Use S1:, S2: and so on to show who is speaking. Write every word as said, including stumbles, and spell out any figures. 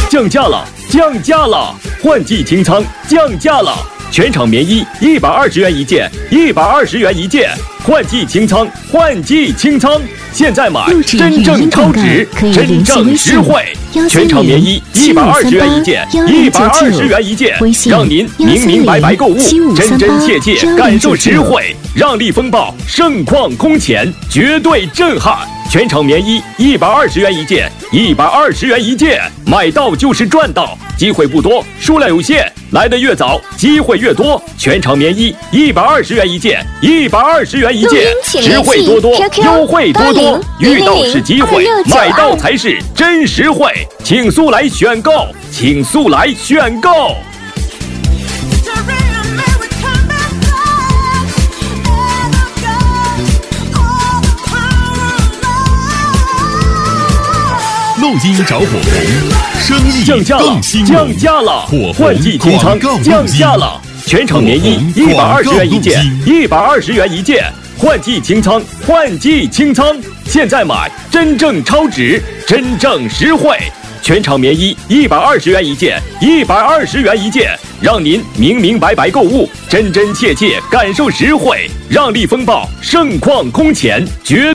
S1: 降价了，降价了！换季清仓降价了，全场棉衣一百二十元一件，一百二十元一件。换季清仓，换季清仓，现在买真正超值，真正实惠。全场棉衣一百二十元一件，一百二十元一件，让您明明白白购物，真真切切感受实惠。让利风暴盛况空前，绝对震撼！全场棉衣一百二十元一件，一百二十元一件，买到就是赚到，机会不多，数量有限，来得越早，机会越多。全场棉衣一百二十元一件，一百二十元一件，实惠多多，优惠多多，遇到是机会，买到才是真实惠，请速来选购，请速来选购。
S2: 录音找火红，生意
S1: 降价了，降价了！换季清仓降价了，全场棉衣一百二十元一件，一百二十元一件。换季清仓，换季清仓，现在买真正超值，真正实惠。全场棉衣一百二十元一件，一百二十元一件，让您明明白白购物，真真切切感受实惠。让利风暴盛况空前，绝。